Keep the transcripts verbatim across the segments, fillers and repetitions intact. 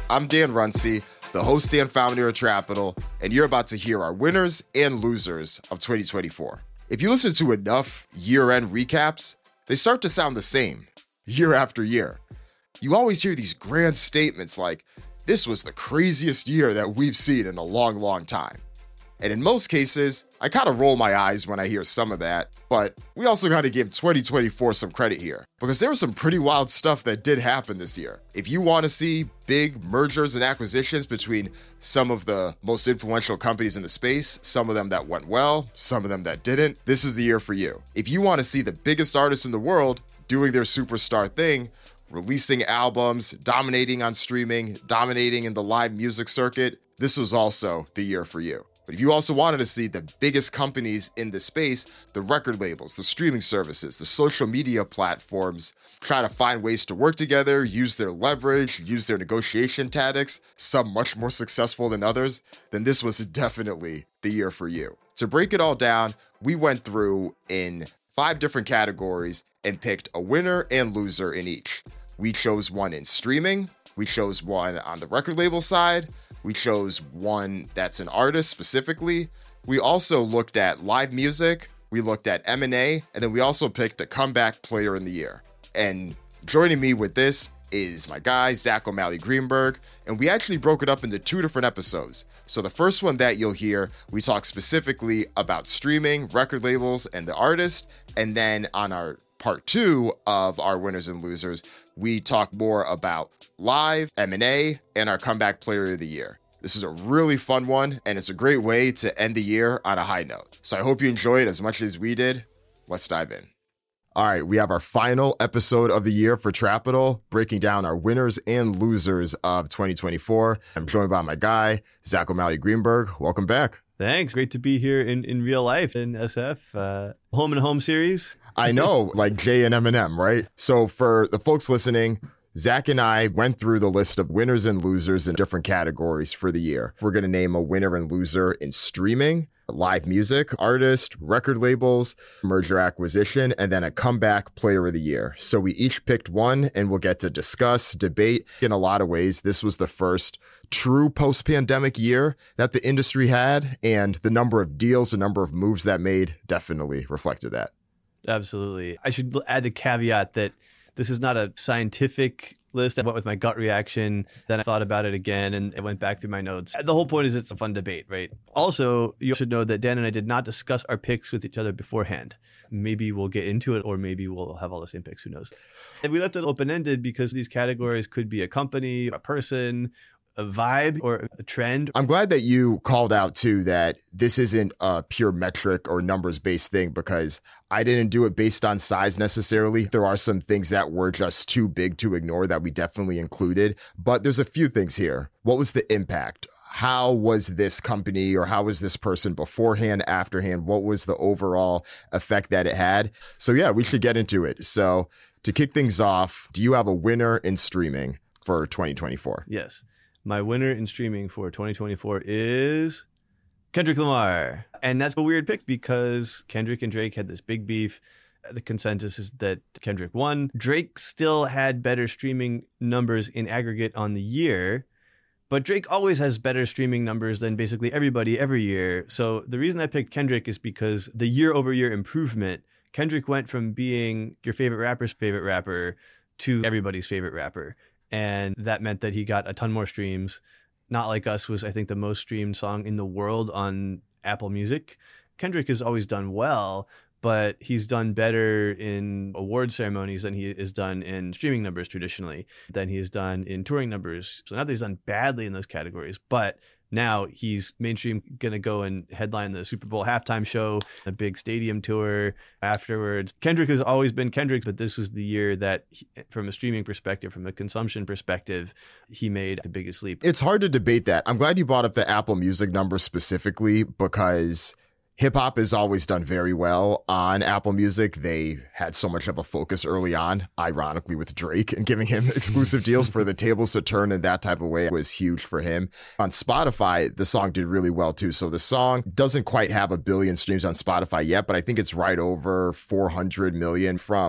I'm Dan Runcie, the host and founder of Trapital, and you're about to hear our winners and losers of twenty twenty-four. If you listen to enough year-end recaps, they start to sound the same year after year. You always hear these grand statements like, this was the craziest year that we've seen in a long, long time. And in most cases, I kind of roll my eyes when I hear some of that, but we also got to give twenty twenty-four some credit here, because there was some pretty wild stuff that did happen this year. If you want to see big mergers and acquisitions between some of the most influential companies in the space, some of them that went well, some of them that didn't, this is the year for you. If you want to see the biggest artists in the world doing their superstar thing, releasing albums, dominating on streaming, dominating in the live music circuit, this was also the year for you. But if you also wanted to see the biggest companies in the space, the record labels, the streaming services, the social media platforms, try to find ways to work together, use their leverage, use their negotiation tactics, some much more successful than others, then this was definitely the year for you. To break it all down, we went through in five different categories and picked a winner and loser in each. We chose one in streaming, we chose one on the record label side, we chose one that's an artist specifically. We also looked at live music, we looked at M and A, and then we also picked a comeback player in the year. And joining me with this is my guy, Zach O'Malley Greenberg, and we actually broke it up into two different episodes. So the first one that you'll hear, we talk specifically about streaming, record labels, and the artist, and then on our part two of our winners and losers, we talk more about live, M and A, and our comeback player of the year. This is a really fun one, and it's a great way to end the year on a high note. So I hope you enjoyed as much as we did. Let's dive in. All right, we have our final episode of the year for Trapital, breaking down our winners and losers of twenty twenty-four. I'm joined by my guy, Zach O'Malley Greenberg. Welcome back. Thanks. Great to be here in, in real life in S F. Uh, home and home series. I know, like Jay and Eminem, right? So for the folks listening, Zach and I went through the list of winners and losers in different categories for the year. We're going to name a winner and loser in streaming, live music, artist, record labels, merger acquisition, and then a comeback player of the year. So we each picked one and we'll get to discuss, debate. In a lot of ways, this was the first true post-pandemic year that the industry had, and the number of deals, the number of moves that made definitely reflected that. Absolutely. I should add the caveat that this is not a scientific list. I went with my gut reaction, then I thought about it again, and I went back through my notes. The whole point is it's a fun debate, right? Also, you should know that Dan and I did not discuss our picks with each other beforehand. Maybe we'll get into it, or maybe we'll have all the same picks, who knows? And we left it open-ended because these categories could be a company, a person, a vibe, or a trend. I'm glad that you called out too that this isn't a pure metric or numbers based thing, because I didn't do it based on size necessarily. There are some things that were just too big to ignore that we definitely included, but there's a few things here. What was the impact? How was this company or how was this person beforehand, afterhand? What was the overall effect that it had? So yeah, we should get into it. So to kick things off, do you have a winner in streaming for twenty twenty-four? Yes. My winner in streaming for twenty twenty-four is Kendrick Lamar. And that's a weird pick because Kendrick and Drake had this big beef. The consensus is that Kendrick won. Drake still had better streaming numbers in aggregate on the year, but Drake always has better streaming numbers than basically everybody every year. So the reason I picked Kendrick is because the year over year improvement, Kendrick went from being your favorite rapper's favorite rapper to everybody's favorite rapper. And that meant that he got a ton more streams. Not Like Us was, I think, the most streamed song in the world on Apple Music. Kendrick has always done well, but he's done better in award ceremonies than he is done in streaming numbers traditionally, than he has done in touring numbers. So not that he's done badly in those categories, but now he's mainstream going to go and headline the Super Bowl halftime show, a big stadium tour afterwards. Kendrick has always been Kendrick, but this was the year that he, from a streaming perspective, from a consumption perspective, he made the biggest leap. It's hard to debate that. I'm glad you brought up the Apple Music numbers specifically, because hip hop has always done very well on Apple Music. They had so much of a focus early on, ironically, with Drake, and giving him exclusive deals for the tables to turn in that type of way was huge for him. On Spotify, the song did really well too. So the song doesn't quite have a billion streams on Spotify yet, but I think it's right over four hundred million from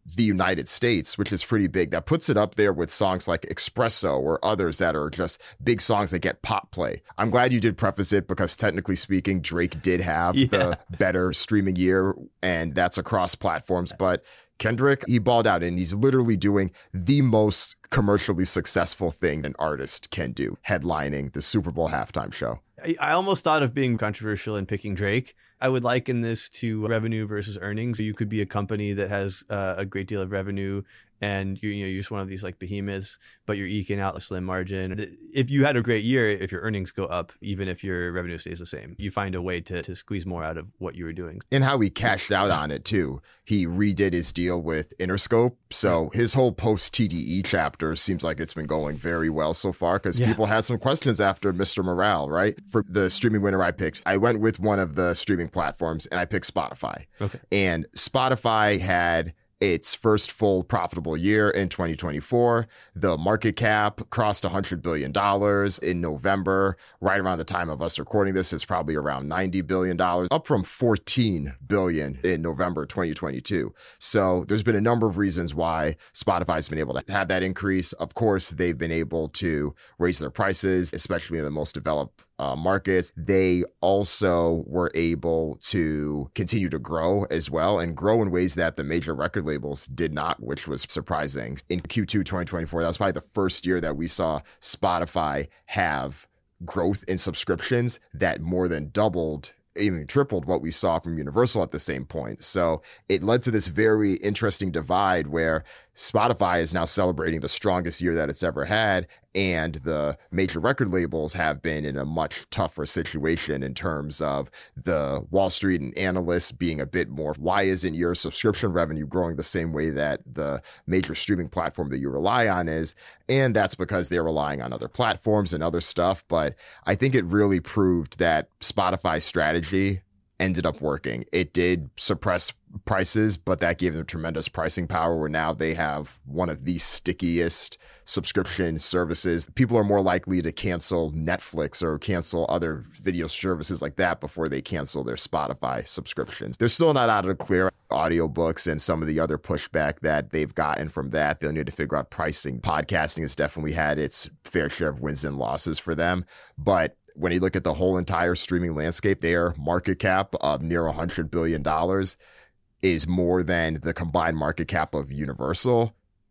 the United States, which is pretty big. That puts it up there with songs like Espresso or others that are just big songs that get pop play. I'm glad you did preface it because technically speaking, Drake did have yeah. the better streaming year, and that's across platforms. But Kendrick, he balled out, and he's literally doing the most commercially successful thing an artist can do, headlining the Super Bowl halftime show. I almost thought of being controversial and picking Drake. I would liken this to revenue versus earnings. You could be a company that has uh, a great deal of revenue and you're, you know, you're just one of these like behemoths, but you're eking out a slim margin. If you had a great year, if your earnings go up, even if your revenue stays the same, you find a way to, to squeeze more out of what you were doing. And how he cashed out on it too. He redid his deal with Interscope. So his whole post-T D E chapter seems like it's been going very well so far because yeah. people had some questions after Mister Morale, right? For the streaming winner I picked, I went with one of the streaming platforms and I picked Spotify. Okay. And Spotify had its first full profitable year in twenty twenty-four. The market cap crossed one hundred billion dollars in November. Right around the time of us recording this, it's probably around ninety billion dollars, up from fourteen billion dollars in November twenty twenty-two. So there's been a number of reasons why Spotify's been able to have that increase. Of course, they've been able to raise their prices, especially in the most developed Uh, markets. They also were able to continue to grow as well and grow in ways that the major record labels did not, which was surprising. In Q two twenty twenty-four, that was probably the first year that we saw Spotify have growth in subscriptions that more than doubled, even tripled what we saw from Universal at the same point. So it led to this very interesting divide where Spotify is now celebrating the strongest year that it's ever had, and the major record labels have been in a much tougher situation in terms of the Wall Street and analysts being a bit more, why isn't your subscription revenue growing the same way that the major streaming platform that you rely on is? And that's because they're relying on other platforms and other stuff. But I think it really proved that Spotify's strategy ended up working. It did suppress prices, but that gave them tremendous pricing power where now they have one of the stickiest subscription services. People are more likely to cancel Netflix or cancel other video services like that before they cancel their Spotify subscriptions. They're still not out of the clear. Audiobooks and some of the other pushback that they've gotten from that, they'll need to figure out pricing. Podcasting has definitely had its fair share of wins and losses for them, but when you look at the whole entire streaming landscape, their market cap of near one hundred billion dollars is more than the combined market cap of Universal,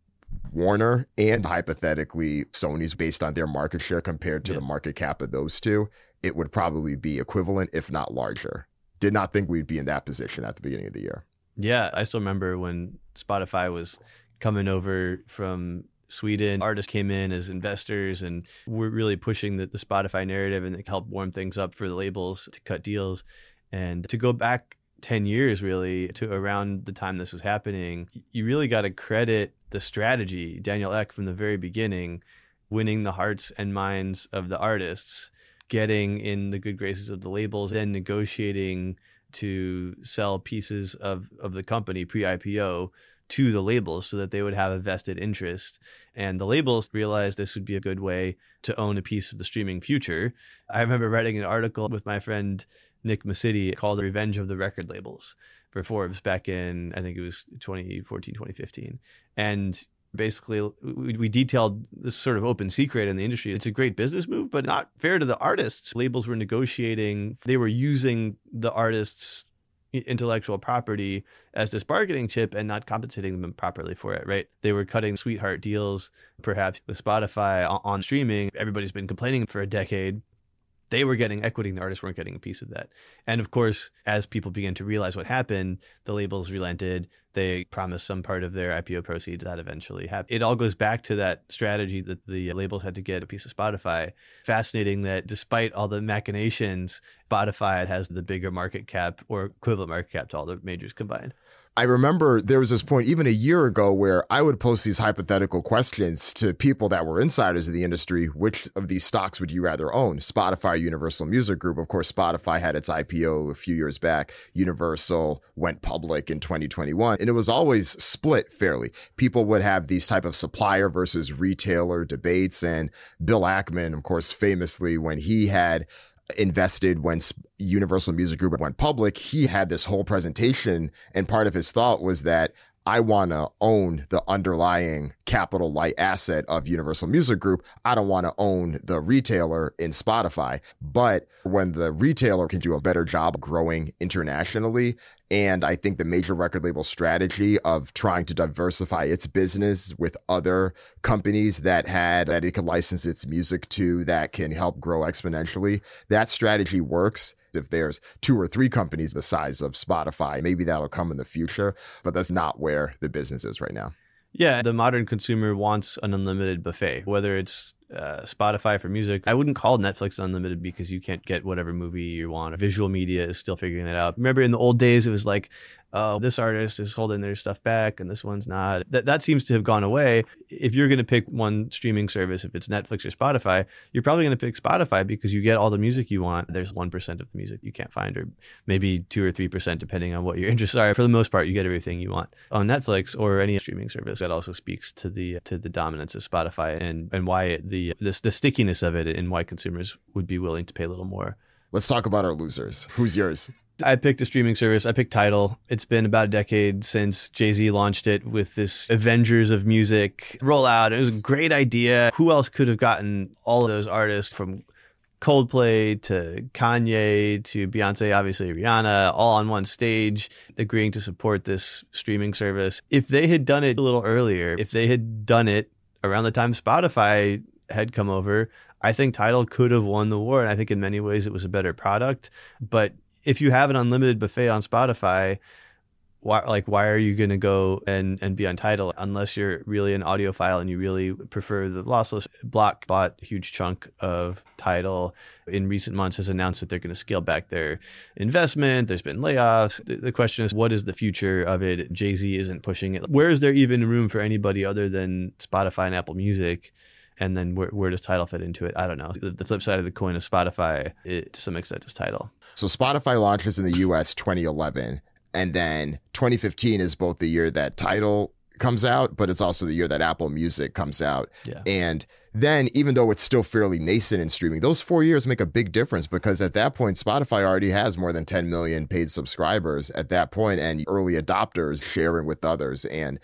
Warner, and hypothetically Sony's based on their market share compared to yeah. the market cap of those two. It would probably be equivalent, if not larger. Did not think we'd be in that position at the beginning of the year. Yeah, I still remember when Spotify was coming over from Sweden. Artists came in as investors and we're really pushing the, the Spotify narrative, and it helped warm things up for the labels to cut deals. And to go back ten years really to around the time this was happening, you really got to credit the strategy. Daniel Ek from the very beginning, winning the hearts and minds of the artists, getting in the good graces of the labels, then negotiating to sell pieces of, of the company pre-I P O to the labels so that they would have a vested interest. And the labels realized this would be a good way to own a piece of the streaming future. I remember writing an article with my friend Nick Masidi called The Revenge of the Record Labels for Forbes back in, I think it was twenty fourteen, twenty fifteen. And basically we, we detailed this sort of open secret in the industry. It's a great business move, but not fair to the artists. Labels were negotiating, they were using the artists' intellectual property as this bargaining chip and not compensating them properly for it, right? They were cutting sweetheart deals, perhaps with Spotify on, on streaming. Everybody's been complaining for a decade. They were getting equity and the artists weren't getting a piece of that. And of course, as people began to realize what happened, the labels relented. They promised some part of their I P O proceeds. That eventually happened. It all goes back to that strategy that the labels had to get a piece of Spotify. Fascinating that despite all the machinations, Spotify has the bigger market cap or equivalent market cap to all the majors combined. I remember there was this point even a year ago where I would post these hypothetical questions to people that were insiders of the industry. Which of these stocks would you rather own? Spotify, Universal Music Group. Of course, Spotify had its I P O a few years back. Universal went public in twenty twenty-one, and it was always split fairly. People would have these type of supplier versus retailer debates. And Bill Ackman, of course, famously, when he had invested when Universal Music Group went public, he had this whole presentation, and part of his thought was that I want to own the underlying capital light asset of Universal Music Group. I don't want to own the retailer in Spotify. But when the retailer can do a better job growing internationally, and I think the major record label strategy of trying to diversify its business with other companies that had that it could license its music to that can help grow exponentially, that strategy works. If there's two or three companies the size of Spotify, maybe that'll come in the future, but that's not where the business is right now. Yeah, the modern consumer wants an unlimited buffet, whether it's uh, Spotify for music. I wouldn't call Netflix unlimited because you can't get whatever movie you want. Visual media is still figuring it out. Remember in the old days, it was like, oh, this artist is holding their stuff back and this one's not. That that seems to have gone away. If you're going to pick one streaming service, if it's Netflix or Spotify, you're probably going to pick Spotify because you get all the music you want. There's one percent of the music you can't find, or maybe two or three percent depending on what your interests are. For the most part, you get everything you want on Netflix or any streaming service. That also speaks to the to the dominance of Spotify and, and why it, the this the stickiness of it and why consumers would be willing to pay a little more. Let's talk about our losers. Who's yours? I picked a streaming service. I picked Tidal. It's been about a decade since Jay-Z launched it with this Avengers of music rollout. It was a great idea. Who else could have gotten all of those artists from Coldplay to Kanye to Beyonce, obviously Rihanna, all on one stage, agreeing to support this streaming service? If they had done it a little earlier, if they had done it around the time Spotify had come over, I think Tidal could have won the war. And I think in many ways it was a better product. But if you have an unlimited buffet on Spotify, why, like, why are you going to go and, and be on Tidal unless you're really an audiophile and you really prefer the lossless? Block bought a huge chunk of Tidal in recent months, has announced that they're going to scale back their investment. There's been layoffs. The, the question is, what is the future of it? Jay-Z isn't pushing it. Where is there even room for anybody other than Spotify and Apple Music? And then where, where does Tidal fit into it? I don't know. The, the flip side of the coin of Spotify, it, to some extent, is Tidal. So Spotify launches in the U S twenty eleven, and then twenty fifteen is both the year that Tidal comes out, but it's also the year that Apple Music comes out. Yeah. And then even though it's still fairly nascent in streaming, those four years make a big difference because at that point, Spotify already has more than ten million paid subscribers at that point and early adopters sharing with others. And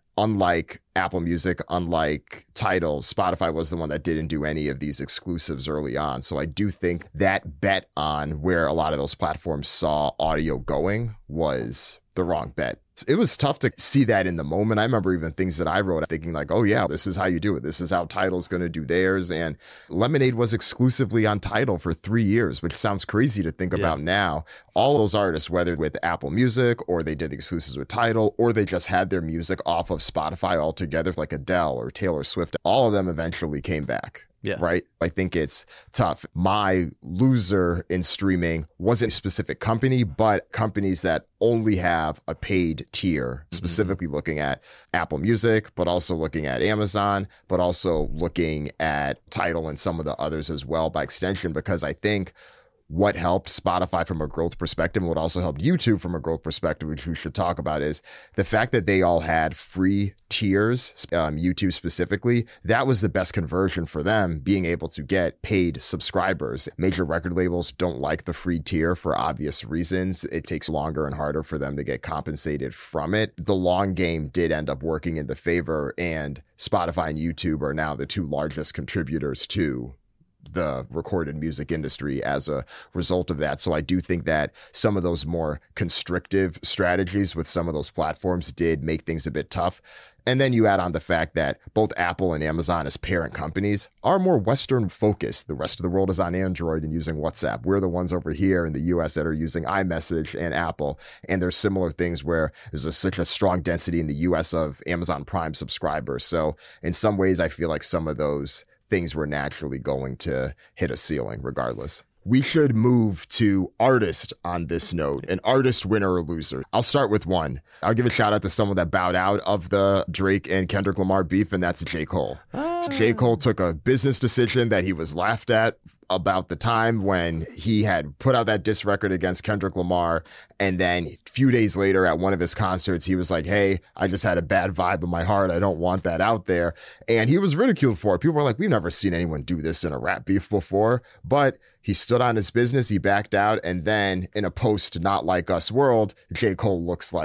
unlike Apple Music, unlike Tidal, Spotify was the one that didn't do any of these exclusives early on. So I do think that bet on where a lot of those platforms saw audio going was the wrong bet. It was tough to see that in the moment. I remember even things that I wrote thinking like, oh yeah, this is how you do it. This is how Tidal's going to do theirs. And Lemonade was exclusively on Tidal for three years, which sounds crazy to think yeah. about now. All those artists, whether with Apple Music or they did the exclusives with Tidal or they just had their music off of Spotify altogether, like Adele or Taylor Swift, all of them eventually came back. Yeah. Right. I think it's tough. My loser in streaming wasn't a specific company, but companies that only have a paid tier, specifically mm-hmm. looking at Apple Music, but also looking at Amazon, but also looking at Tidal and some of the others as well by extension, because I think what helped Spotify from a growth perspective and what also helped YouTube from a growth perspective, which we should talk about, is the fact that they all had free tiers, um, YouTube specifically. That was the best conversion for them, being able to get paid subscribers. Major record labels don't like the free tier for obvious reasons. It takes longer and harder for them to get compensated from it. The long game did end up working in the favor, and Spotify and YouTube are now the two largest contributors to the recorded music industry as a result of that. So I do think that some of those more constrictive strategies with some of those platforms did make things a bit tough. And then you add on the fact that both Apple and Amazon as parent companies are more Western focused. The rest of the world is on Android and using WhatsApp. We're the ones over here in the U S that are using iMessage and Apple. And there's similar things where there's a, such a strong density in the U S of Amazon Prime subscribers. So in some ways, I feel like some of those things were naturally going to hit a ceiling regardless. We should move to artist on this note, an artist winner or loser. I'll start with one. I'll give a shout out to someone that bowed out of the Drake and Kendrick Lamar beef, and that's J. Cole. Ah. J. Cole took a business decision that he was laughed at about the time when he had put out that diss record against Kendrick Lamar. And then a few days later at one of his concerts, he was like, hey, I just had a bad vibe in my heart. I don't want that out there. And he was ridiculed for it. People were like, we've never seen anyone do this in a rap beef before. But he stood on his business. He backed out. And then in a post Not Like Us world, J. Cole looks like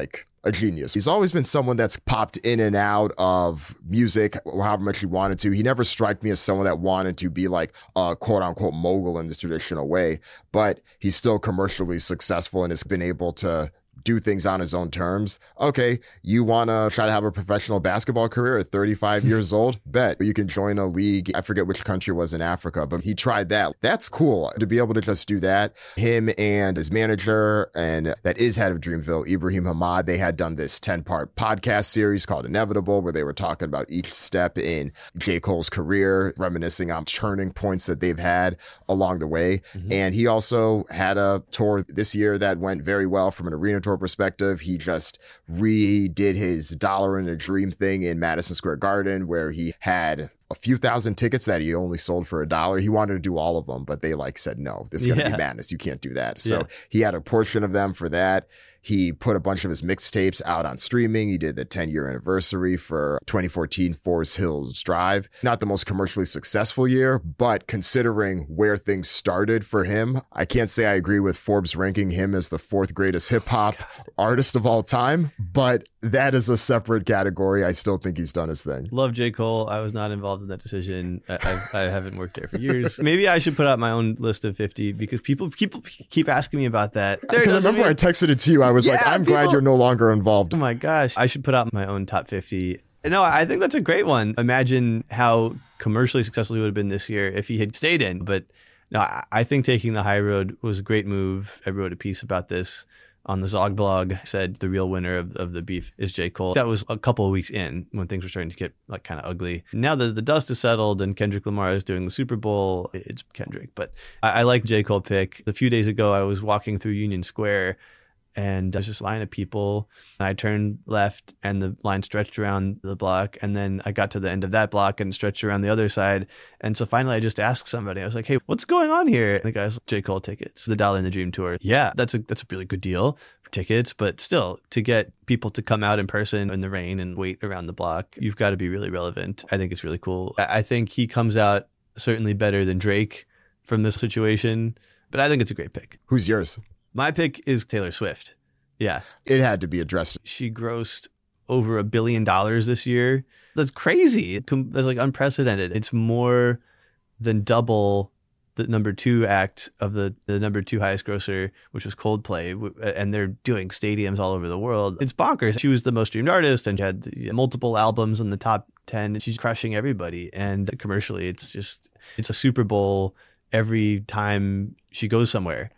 a genius. He's always been someone that's popped in and out of music however much he wanted to. He never struck me as someone that wanted to be like a quote unquote mogul in the traditional way, but he's still commercially successful and has been able to do things on his own terms. Okay, you want to try to have a professional basketball career at thirty-five years old? Bet. You can join a league. I forget which country it was in Africa, but he tried that. That's cool to be able to just do that. Him and his manager, and that is head of Dreamville, Ibrahim Hamad, they had done this ten-part podcast series called Inevitable, where they were talking about each step in J. Cole's career, reminiscing on turning points that they've had along the way. Mm-hmm. And he also had a tour this year that went very well from an arena tour perspective. He just redid his Dollar in a Dream thing in Madison Square Garden, where he had a few thousand tickets that he only sold for a dollar. He wanted to do all of them, but they like said, no, this is going to yeah. be madness. You can't do that. So yeah. he had a portion of them for that. He put a bunch of his mixtapes out on streaming. He did the ten-year anniversary for twenty fourteen Forest Hills Drive. Not the most commercially successful year, but considering where things started for him, I can't say I agree with Forbes ranking him as the fourth greatest hip-hop artist of all time, but that is a separate category. I still think he's done his thing. Love J. Cole. I was not involved in that decision. I, I, I haven't worked there for years. Maybe I should put out my own list of fifty because people people keep asking me about that. Because I remember mean... I texted it to you. I was yeah, like, I'm people... glad you're no longer involved. Oh my gosh. I should put out my own top fifty. No, I think that's a great one. Imagine how commercially successful he would have been this year if he had stayed in. But no, I think taking the high road was a great move. I wrote a piece about this on the Zog blog, said the real winner of, of the beef is J. Cole. That was a couple of weeks in when things were starting to get like kind of ugly. Now that the dust is settled and Kendrick Lamar is doing the Super Bowl, it's Kendrick. But I, I like J. Cole pick. A few days ago, I was walking through Union Square and there's this line of people. I turned left and the line stretched around the block. And then I got to the end of that block and stretched around the other side. And so finally I just asked somebody, I was like, hey, what's going on here? And the guy's like, J. Cole tickets, the Dollar in the Dream tour. Yeah, that's a that's a really good deal for tickets. But still, to get people to come out in person in the rain and wait around the block, you've got to be really relevant. I think it's really cool. I think he comes out certainly better than Drake from this situation, but I think it's a great pick. Who's yours? My pick is Taylor Swift. Yeah. It had to be addressed. She grossed over a billion dollars this year. That's crazy. That's like unprecedented. It's more than double the number two act of the, the number two highest grosser, which was Coldplay. And they're doing stadiums all over the world. It's bonkers. She was the most streamed artist and she had multiple albums in the top ten. She's crushing everybody. And commercially, it's just, it's a Super Bowl every time she goes somewhere.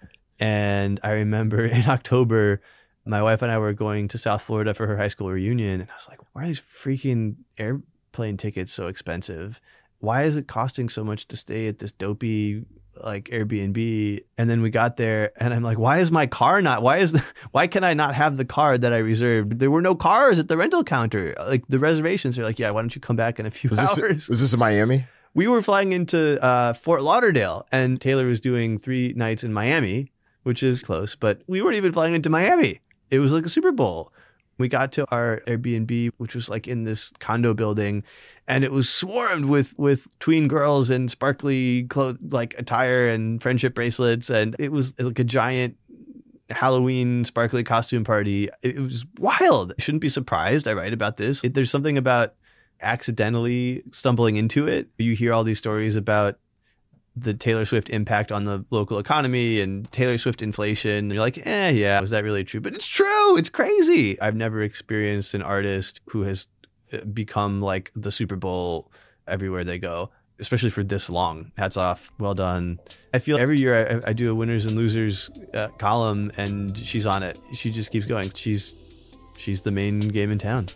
And I remember in October, my wife and I were going to South Florida for her high school reunion. And I was like, why are these freaking airplane tickets so expensive? Why is it costing so much to stay at this dopey like Airbnb? And then we got there and I'm like, why is my car not, why is, the, why can I not have the car that I reserved? There were no cars at the rental counter. Like the reservations are like, yeah, why don't you come back in a few was hours? This, was this in Miami? We were flying into uh, Fort Lauderdale and Taylor was doing three nights in Miami, which is close, but we weren't even flying into Miami. It was like a Super Bowl. We got to our Airbnb, which was like in this condo building, and it was swarmed with with tween girls in sparkly clothes, like attire and friendship bracelets, and it was like a giant Halloween sparkly costume party. It was wild. I shouldn't be surprised. I write about this. It, there's something about accidentally stumbling into it. You hear all these stories about the Taylor Swift impact on the local economy and Taylor Swift inflation. You're like, eh, yeah, was that really true? But it's true. It's crazy. I've never experienced an artist who has become like the Super Bowl everywhere they go, especially for this long. Hats off. Well done. I feel every year I, I do a winners and losers uh, column and she's on it. She just keeps going. She's, she's the main game in town.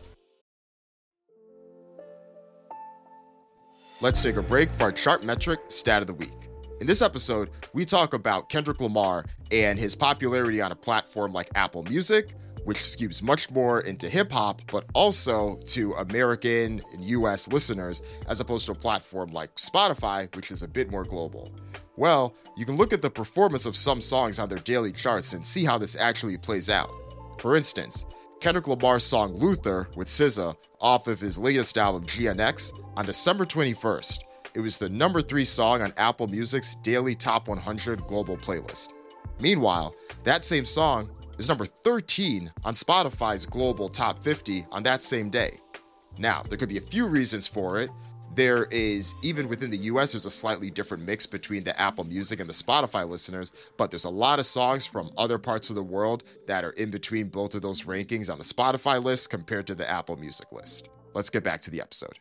Let's take a break for our Chartmetric Stat of the Week. In this episode, we talk about Kendrick Lamar and his popularity on a platform like Apple Music, which skews much more into hip-hop, but also to American and U S listeners, as opposed to a platform like Spotify, which is a bit more global. Well, you can look at the performance of some songs on their daily charts and see how this actually plays out. For instance, Kendrick Lamar's song Luther with S Z A off of his latest album G N X on December twenty-first. It was the number three song on Apple Music's daily top one hundred global playlist. Meanwhile, that same song is number thirteen on Spotify's global top fifty on that same day. Now, there could be a few reasons for it. There is, even within the U S, there's a slightly different mix between the Apple Music and the Spotify listeners, but there's a lot of songs from other parts of the world that are in between both of those rankings on the Spotify list compared to the Apple Music list. Let's get back to the episode.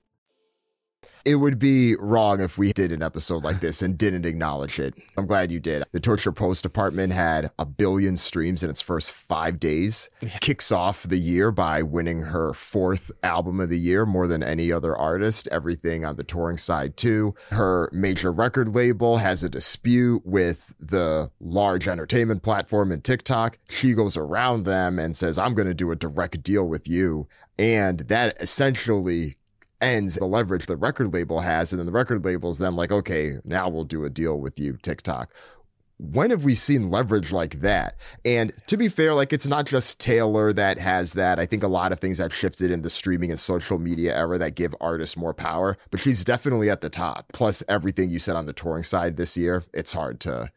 It would be wrong if we did an episode like this and didn't acknowledge it. I'm glad you did. The Torture Post Department had a billion streams in its first five days. Yeah. Kicks off the year by winning her fourth album of the year, more than any other artist. Everything on the touring side, too. Her major record label has a dispute with the large entertainment platform in TikTok. She goes around them and says, I'm going to do a direct deal with you. And that essentially ends the leverage the record label has, and then the record label's then like, okay, now we'll do a deal with you, TikTok. When have we seen leverage like that? And to be fair, like, it's not just Taylor that has that. I think a lot of things have shifted in the streaming and social media era that give artists more power, but she's definitely at the top. Plus everything you said on the touring side this year, it's hard to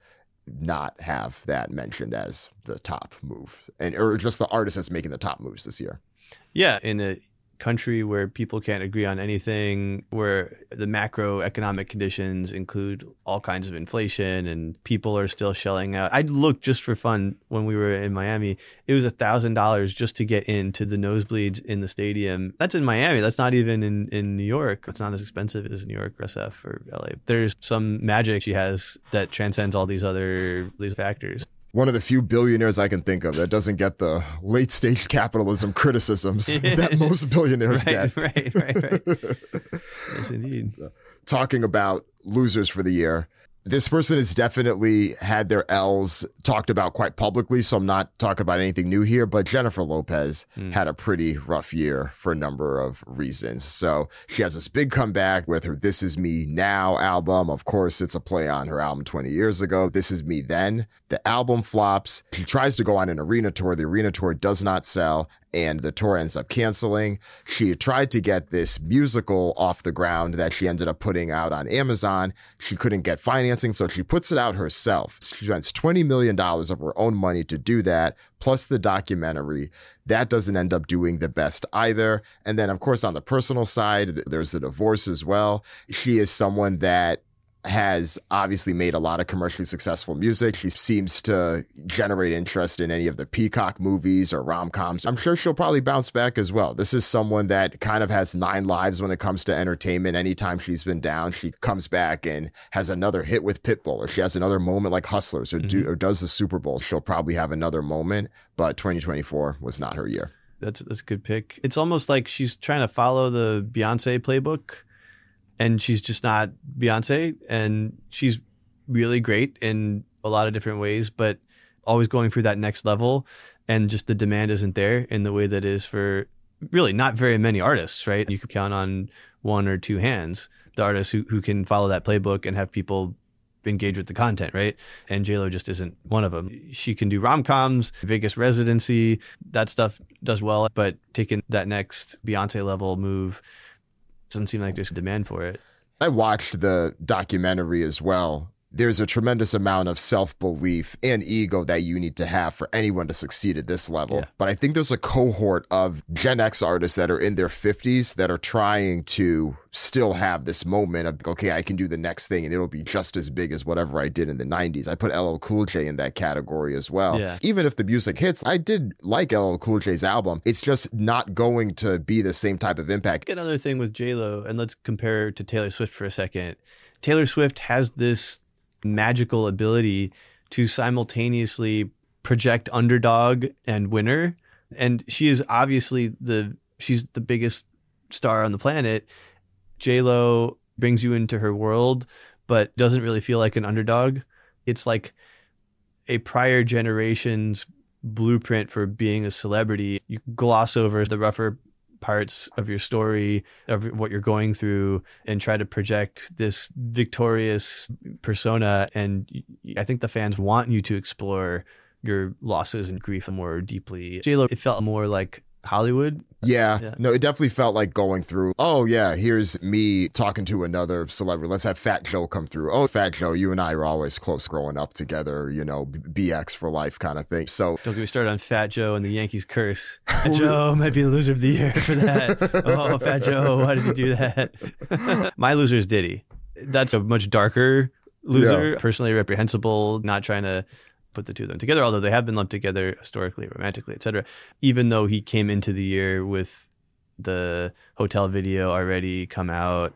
not have that mentioned as the top move, and or just the artist that's making the top moves this year. Yeah, in a country where people can't agree on anything, where the macroeconomic conditions include all kinds of inflation and people are still shelling out. I looked just for fun when we were in Miami. It was a thousand dollars just to get into the nosebleeds in the stadium. That's in Miami. That's not even in, in New York. It's not as expensive as New York, S F, or L A. There's some magic she has that transcends all these other these factors. One of the few billionaires I can think of that doesn't get the late stage capitalism criticisms that most billionaires right, get. Right, right, right. Yes, indeed. Talking about losers for the year, this person has definitely had their L's talked about quite publicly, so I'm not talking about anything new here, but Jennifer Lopez mm. had a pretty rough year for a number of reasons. So she has this big comeback with her This Is Me Now album. Of course, it's a play on her album twenty years ago, This Is Me Then. The album flops. She tries to go on an arena tour. The arena tour does not sell, and the tour ends up canceling. She tried to get this musical off the ground that she ended up putting out on Amazon. She couldn't get financing, so she puts it out herself. She spends twenty million dollars of her own money to do that, plus the documentary. That doesn't end up doing the best either. And then, of course, on the personal side, there's the divorce as well. She is someone that has obviously made a lot of commercially successful music. She seems to generate interest in any of the Peacock movies or rom-coms. I'm sure she'll probably bounce back as well. This is someone that kind of has nine lives when it comes to entertainment. Anytime she's been down, she comes back and has another hit with Pitbull, or she has another moment like Hustlers, or, do, mm-hmm. or does the Super Bowl. She'll probably have another moment, but twenty twenty-four was not her year. That's, that's a good pick. It's almost like she's trying to follow the Beyonce playbook, and she's just not Beyonce, and she's really great in a lot of different ways, but always going for that next level, and just the demand isn't there in the way that is for really not very many artists, right? You could count on one or two hands the artists who, who can follow that playbook and have people engage with the content, right? And J-Lo just isn't one of them. She can do rom-coms, Vegas residency, that stuff does well, but taking that next Beyonce level move doesn't seem like there's a demand for it. I watched the documentary as well. There's a tremendous amount of self-belief and ego that you need to have for anyone to succeed at this level. Yeah. But I think there's a cohort of Gen X artists that are in their fifties that are trying to still have this moment of, okay, I can do the next thing and it'll be just as big as whatever I did in the nineties. I put L L Cool J in that category as well. Yeah. Even if the music hits, I did like L L Cool J's album. It's just not going to be the same type of impact. Another thing with J-Lo, and let's compare to Taylor Swift for a second. Taylor Swift has this magical ability to simultaneously project underdog and winner, and she is obviously the she's the biggest star on the planet. J-Lo brings you into her world but doesn't really feel like an underdog. It's like a prior generation's blueprint for being a celebrity. You gloss over the rougher parts of your story, of what you're going through, and try to project this victorious persona. And I think the fans want you to explore your losses and grief more deeply. J-Lo, it felt more like Hollywood. Yeah, Yeah. no, it definitely felt like going through, oh, yeah, here's me talking to another celebrity. Let's have Fat Joe come through. Oh, Fat Joe, you and I were always close growing up together, you know, B X for life kind of thing. So Don't get me started on Fat Joe and the Yankees curse. Fat Joe might be the loser of the year for that. Oh, Fat Joe, why did you do that? My loser is Diddy. That's a much darker loser, Yeah. personally reprehensible, not trying to put the two of them together, although they have been lumped together historically, romantically, et cetera. Even though he came into the year with the hotel video already come out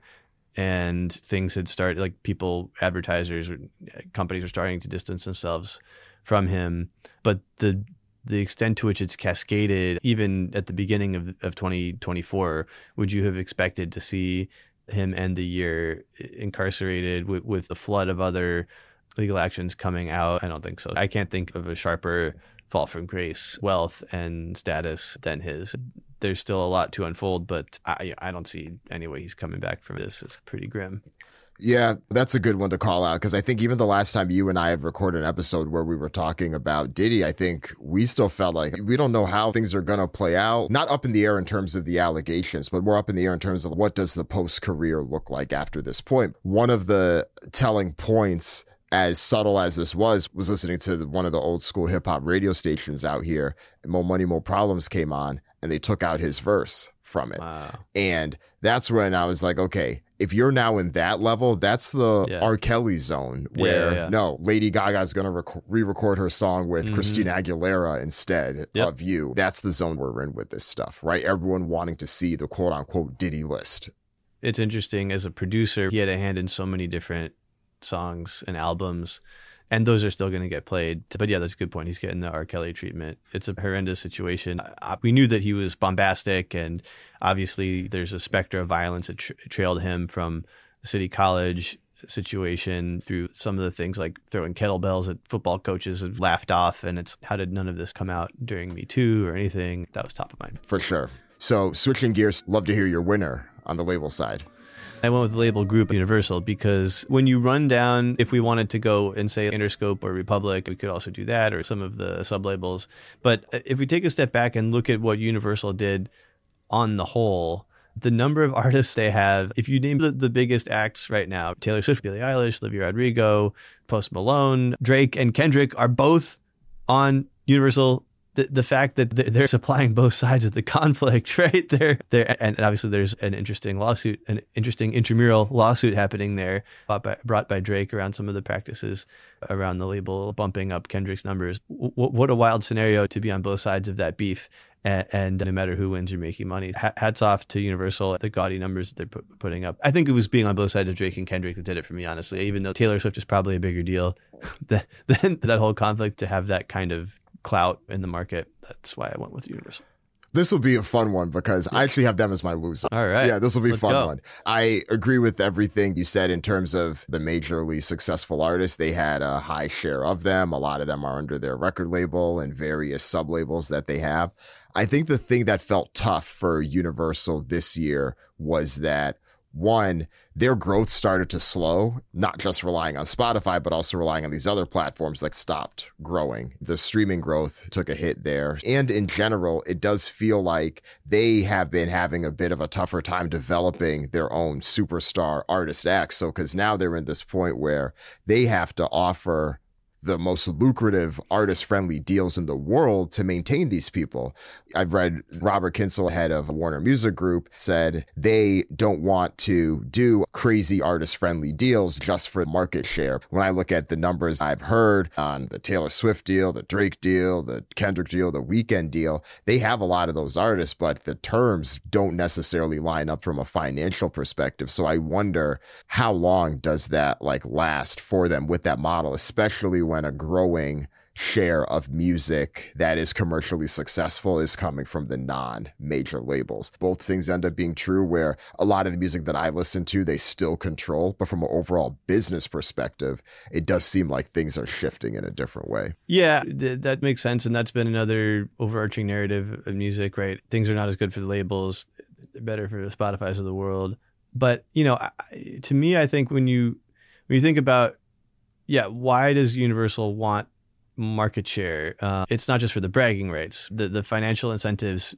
and things had started, like people, advertisers, companies were starting to distance themselves from him. But the the extent to which it's cascaded, even at the beginning of, of twenty twenty-four, would you have expected to see him end the year incarcerated with, with a flood of other legal actions coming out? I don't think so. I can't think of a sharper fall from grace, wealth, and status than his. There's still a lot to unfold, but I, I don't see any way he's coming back from this. It's pretty grim. Yeah, that's a good one to call out because I think even the last time you and I had recorded an episode where we were talking about Diddy, I think we still felt like we don't know how things are going to play out. Not up in the air in terms of the allegations, but more up in the air in terms of what does the post-career look like after this point. One of the telling points, as subtle as this was, was listening to the, one of the old school hip hop radio stations out here. Mo Money, Mo Problems came on and they took out his verse from it. Wow. And that's when I was like, okay, if you're now in that level, that's the Yeah. R. Kelly zone where, Yeah, yeah, yeah. no, Lady Gaga's going to rec- re-record her song with Mhm. Christina Aguilera instead Yep. of you. That's the zone we're in with this stuff, right? Everyone wanting to see the quote-unquote Diddy list. It's interesting. As a producer, he had a hand in so many different songs and albums, and those are still going to get played. But yeah, that's a good point. He's getting the R. Kelly treatment. It's a horrendous situation. I- We knew that he was bombastic, and obviously there's a specter of violence that tra- trailed him from the City College situation through some of the things like throwing kettlebells at football coaches and laughed off. And it's, how did none of this come out during Me Too or anything? That was top of mind. For sure. So switching gears, love to hear your winner on the label side. I went with the label group Universal because when you run down, if we wanted to go and say Interscope or Republic, we could also do that, or some of the sub-labels. But if we take a step back and look at what Universal did on the whole, the number of artists they have, if you name the, the biggest acts right now, Taylor Swift, Billie Eilish, Olivia Rodrigo, Post Malone, Drake, and Kendrick are both on Universal. The, the fact that they're supplying both sides of the conflict, right there, there, and obviously there's an interesting lawsuit, an interesting intramural lawsuit happening there, brought by, brought by Drake around some of the practices around the label bumping up Kendrick's numbers. W- what a wild scenario to be on both sides of that beef. And, and no matter who wins, you're making money. Hats off to Universal, the gaudy numbers that they're put, putting up. I think it was being on both sides of Drake and Kendrick that did it for me, honestly, even though Taylor Swift is probably a bigger deal than, than that whole conflict. To have that kind of clout in the market, that's why I went with Universal. This will be a fun one because I actually have them as my loser. All right. Yeah, this will be a Let's fun go. one. I agree with everything you said in terms of the majorly successful artists. They had a high share of them. A lot of them are under their record label and various sub-labels that they have. I think the thing that felt tough for Universal this year was that, one, their growth started to slow, not just relying on Spotify, but also relying on these other platforms that stopped growing. The streaming growth took a hit there. And in general, it does feel like they have been having a bit of a tougher time developing their own superstar artist acts. So, because now they're in this point where they have to offer the most lucrative artist-friendly deals in the world to maintain these people. I've read Robert Kinsel, head of Warner Music Group, said they don't want to do crazy artist-friendly deals just for market share. When I look at the numbers I've heard on the Taylor Swift deal, the Drake deal, the Kendrick deal, the Weeknd deal, they have a lot of those artists, but the terms don't necessarily line up from a financial perspective. So I wonder how long does that like last for them with that model, especially when a growing share of music that is commercially successful is coming from the non-major labels. Both things end up being true where a lot of the music that I listen to, they still control, but from an overall business perspective, it does seem like things are shifting in a different way. Yeah, th- that makes sense. And that's been another overarching narrative of music, right? Things are not as good for the labels. They're better for the Spotify's of the world. But, you know, I, to me, I think when you, when you think about, yeah, why does Universal want market share? Uh, it's not just for the bragging rights. The the financial incentives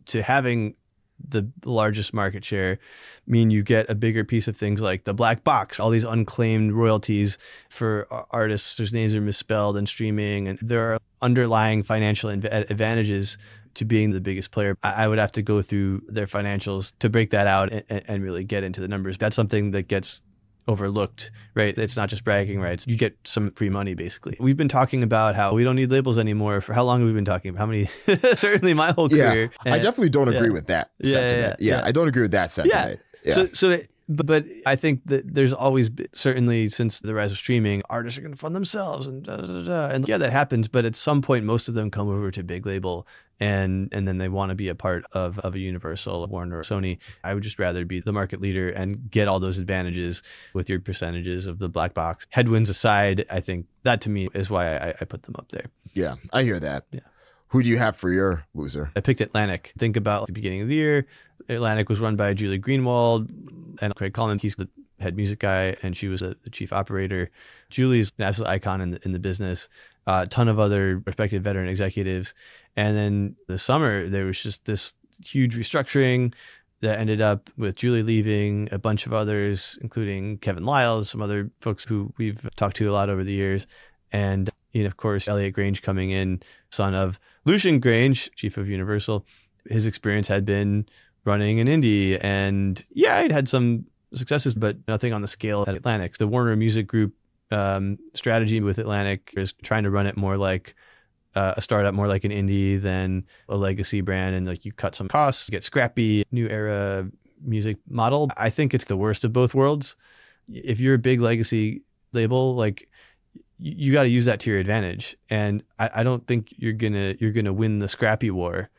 to having the largest market share mean you get a bigger piece of things like the black box, all these unclaimed royalties for artists whose names are misspelled and streaming. And there are underlying financial inv- advantages to being the biggest player. I, I would have to go through their financials to break that out and, and really get into the numbers. That's something that gets overlooked, right? It's not just bragging rights. You get some free money, basically. We've been talking about how we don't need labels anymore. For how long have we been talking about? How many? Certainly my whole yeah, career. I And, definitely don't agree yeah. with that Yeah, sentiment. yeah, Yeah, yeah. I don't agree with that sentiment. Yeah. So, so, it, but, but I think that there's always been, certainly since the rise of streaming, artists are going to fund themselves and da, da, da, da. And yeah, that happens. But at some point, most of them come over to big label and and then they want to be a part of, of a Universal, Warner, or Sony. I would just rather be the market leader and get all those advantages with your percentages of the black box. Headwinds aside, I think that to me is why I, I put them up there. Yeah, I hear that. Yeah. Who do you have for your loser? I picked Atlantic. Think about the beginning of the year. Atlantic was run by Julie Greenwald and Craig Coleman. He's the head music guy, and she was the, the chief operator. Julie's an absolute icon in the, in the business. A uh, ton of other respected veteran executives. And then the summer, there was just this huge restructuring that ended up with Julie leaving, a bunch of others, including Kevin Lyles, some other folks who we've talked to a lot over the years. And, you know, of course, Elliot Grange coming in, son of Lucian Grange, chief of Universal. His experience had been running an indie. And yeah, it had some successes, but nothing on the scale at Atlantic. The Warner Music Group um, strategy with Atlantic is trying to run it more like uh, a startup, more like an indie than a legacy brand. And like you cut some costs, get scrappy, new era music model. I think it's the worst of both worlds. If you're a big legacy label, like you, you got to use that to your advantage. And I, I don't think you're gonna you're gonna win the scrappy war.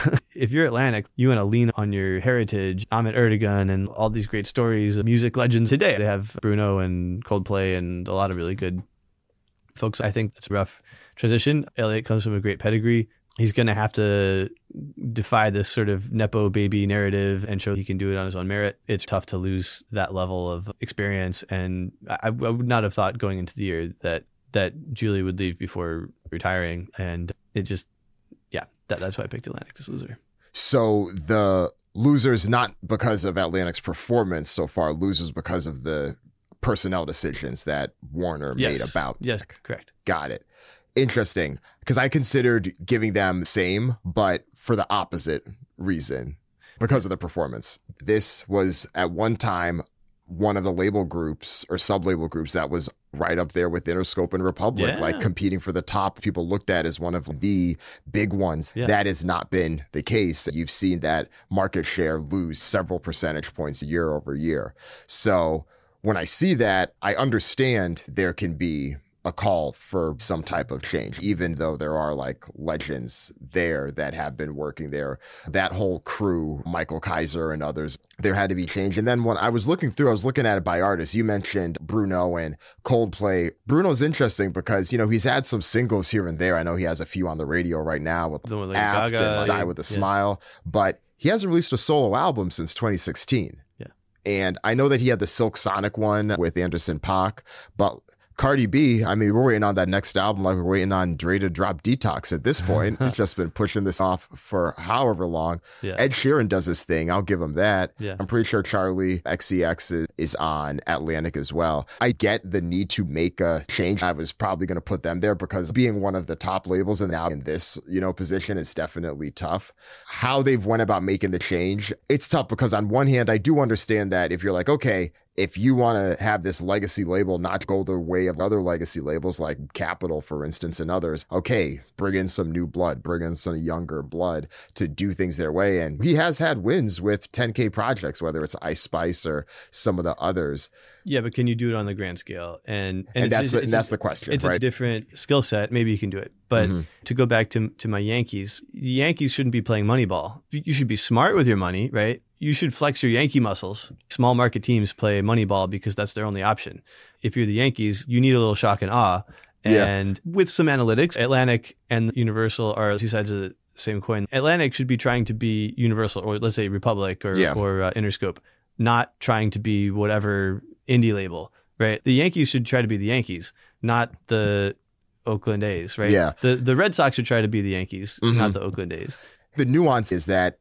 If you're Atlantic, you want to lean on your heritage, Ahmet Erdogan, and all these great stories of music legends today. They have Bruno and Coldplay and a lot of really good folks. I think that's a rough transition. Elliot comes from a great pedigree. He's going to have to defy this sort of Nepo baby narrative and show he can do it on his own merit. It's tough to lose that level of experience. And I, I would not have thought going into the year that, that Julie would leave before retiring. And it just, yeah, that, that's why I picked Atlantic as loser. So the losers, not because of Atlantic's performance so far, losers because of the personnel decisions that Warner Yes. made about. Yes, correct. Got it. Interesting. Because I considered giving them same, but for the opposite reason, because of the performance. This was at one time one of the label groups or sub-label groups that was right up there with Interscope and Republic, Yeah. like competing for the top. People looked at as one of the big ones. Yeah. That has not been the case. You've seen that market share lose several percentage points year over year. So when I see that, I understand there can be a call for some type of change, even though there are like legends there that have been working there. That whole crew, Michael Kaiser and others, there had to be change. And then when I was looking through, I was looking at it by artists. You mentioned Bruno and Coldplay. Bruno's interesting because, you know, he's had some singles here and there. I know he has a few on the radio right now with The one with Lady Apt Gaga, and Die with a yeah. Smile, but he hasn't released a solo album since twenty sixteen. Yeah. And I know that he had the Silk Sonic one with Anderson .Paak, but Cardi B, I mean, we're waiting on that next album like we're waiting on Dre to drop Detox at this point. He's just been pushing this off for however long. Yeah. Ed Sheeran does his thing. I'll give him that. Yeah. I'm pretty sure Charlie X C X is, is on Atlantic as well. I get the need to make a change. I was probably going to put them there because being one of the top labels and now in this, you know, position is definitely tough. How they've went about making the change, it's tough because on one hand, I do understand that if you're like, okay, if you want to have this legacy label not go the way of other legacy labels like Capitol, for instance, and others, okay, bring in some new blood, bring in some younger blood to do things their way. And he has had wins with ten K projects, whether it's Ice Spice or some of the others. Yeah, but can you do it on the grand scale? And and, And, it's- that's it's, the, it's and that's a, the question, It's right? a different skill set. Maybe you can do it. But Mhm. to go back to to my Yankees, the Yankees shouldn't be playing Moneyball. You should be smart with your money, right? You should flex your Yankee muscles. Small market teams play Moneyball because that's their only option. If you're the Yankees, you need a little shock and awe. Yeah. And with some analytics, Atlantic and Universal are two sides of the same coin. Atlantic should be trying to be Universal, or let's say Republic or, Yeah. or uh, Interscope, not trying to be whatever indie label, right? The Yankees should try to be the Yankees, not the Oakland A's, right? Yeah. The the Red Sox should try to be the Yankees, Mhm. not the Oakland A's. The nuance is that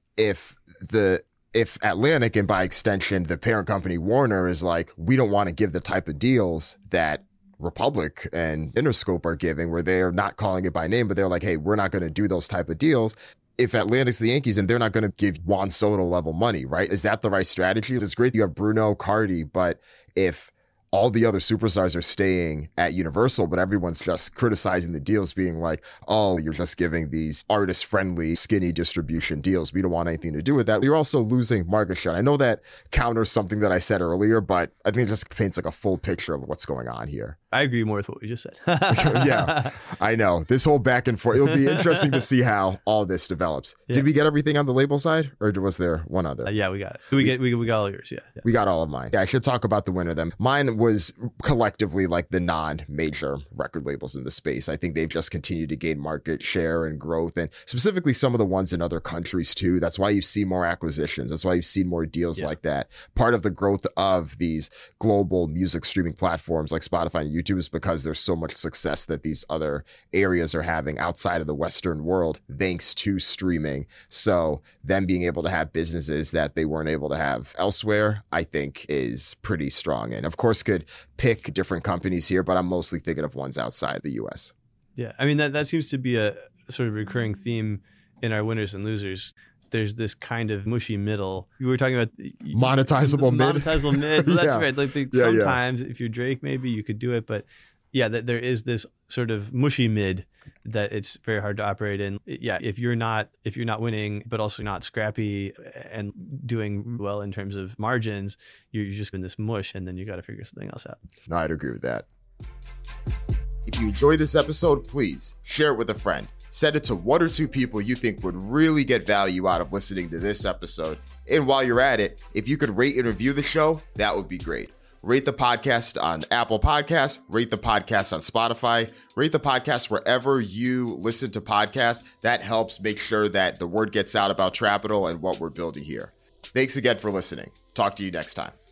if the if Atlantic, and by extension the parent company Warner, is like, we don't want to give the type of deals that Republic and Interscope are giving, where they're not calling it by name, but they're like, hey, we're not going to do those type of deals. If Atlantic's the Yankees, and they're not going to give Juan Soto level money, right? Is that the right strategy? It's great you have Bruno, Cardi, but if all the other superstars are staying at Universal, but everyone's just criticizing the deals, being like, oh, you're just giving these artist-friendly, skinny distribution deals. We don't want anything to do with that. You're also losing market share. I know that counters something that I said earlier, but I think it just paints like a full picture of what's going on here. I agree more with what we just said. Yeah, I know. This whole back and forth, it'll be interesting to see how all this develops. Yeah. Did we get everything on the label side, or was there one other? Uh, yeah, we got it. We, we get we, we got all yours, yeah, yeah. We got all of mine. Yeah, I should talk about the winner then. Mine was collectively like the non-major record labels in the space. I think they've just continued to gain market share and growth, and specifically some of the ones in other countries too. That's why you've seen more acquisitions. That's why you've seen more deals yeah. like that. Part of the growth of these global music streaming platforms like Spotify and YouTube is because there's so much success that these other areas are having outside of the Western world thanks to streaming. So them being able to have businesses that they weren't able to have elsewhere, I think is pretty strong. And of course could pick different companies here, but I'm mostly thinking of ones outside the U S. Yeah, I mean, that, that seems to be a sort of recurring theme in our winners and losers. There's this kind of mushy middle. We were talking about monetizable mid. Monetizable mid. Well, that's yeah. right. Like the, yeah, sometimes yeah. if you're Drake, maybe you could do it, but yeah, that there is this sort of mushy mid that it's very hard to operate in. Yeah, if you're not if you're not winning, but also not scrappy and doing well in terms of margins, you're just in this mush, and then you got to figure something else out. No, I'd agree with that. If you enjoyed this episode, please share it with a friend. Send it to one or two people you think would really get value out of listening to this episode. And while you're at it, if you could rate and review the show, that would be great. Rate the podcast on Apple Podcasts, rate the podcast on Spotify, rate the podcast wherever you listen to podcasts. That helps make sure that the word gets out about Trapital and what we're building here. Thanks again for listening. Talk to you next time.